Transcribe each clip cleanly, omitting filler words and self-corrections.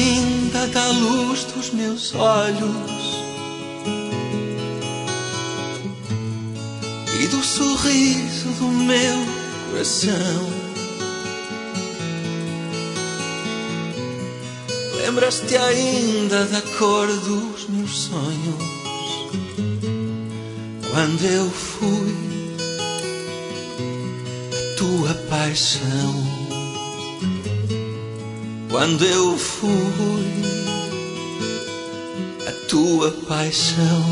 ainda da luz dos meus olhos e do sorriso do meu coração. Lembras-te ainda da cor dos meus sonhos quando eu fui a tua paixão? Quando eu fui a tua paixão.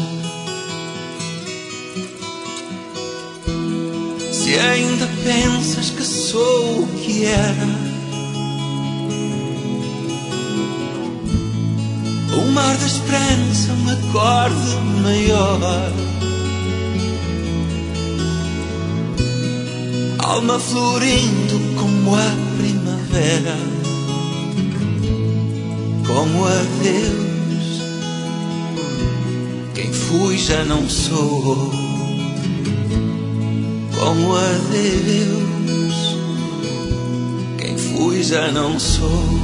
Se ainda pensas que sou o que era, um mar de esperança, um acorde maior, alma florindo como a primavera, como adeus, quem fui já não sou. Como adeus, quem fui já não sou.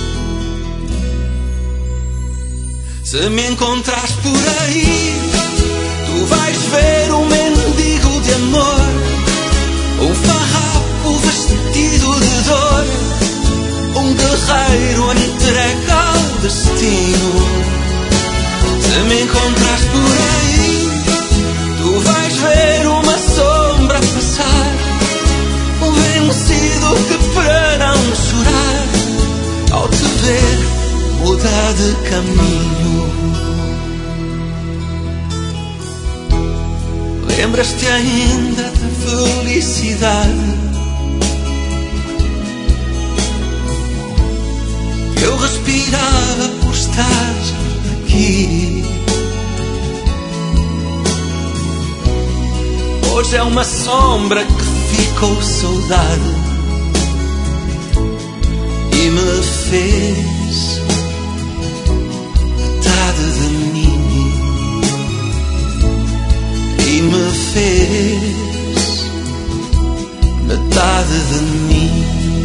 Se me encontrares por aí, tu vais ver um mendigo de amor, um farrapo vestido de dor, um guerreiro entregue ao destino. Se me encontrares por aí, tu vais ver uma sombra passar, um vencido que para não chorar, ao te ver mudar de caminho. Lembras-te ainda da felicidade que eu respirava por estar aqui? Hoje é uma sombra que ficou saudade e me fez metade de mim, e me fez metade de mim.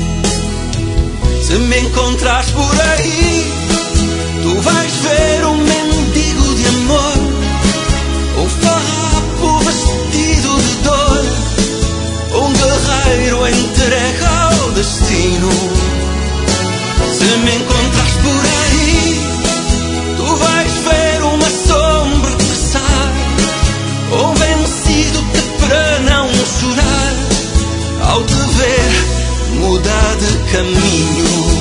Se me encontrares por aí, tu vais ver um mendigo de amor, um farrapo vestido de dor, um guerreiro entregue ao destino. Se me encontrares por aí, tu vais ver uma sombra passar, um vencido que para não chorar, ao te ver mudar de caminho.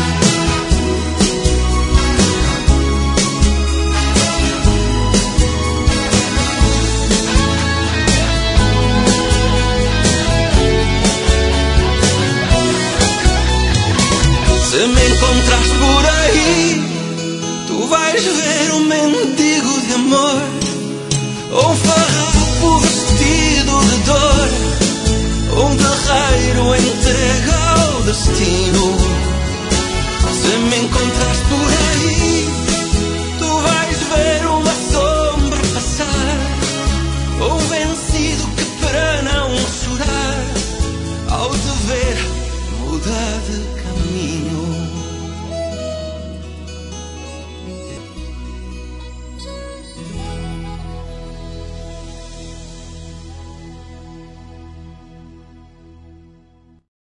Se me encontrares por aí, tu vais ver um mendigo de amor, um farrapo vestido de dor, um guerreiro entregue ao destino. Se me encontrares por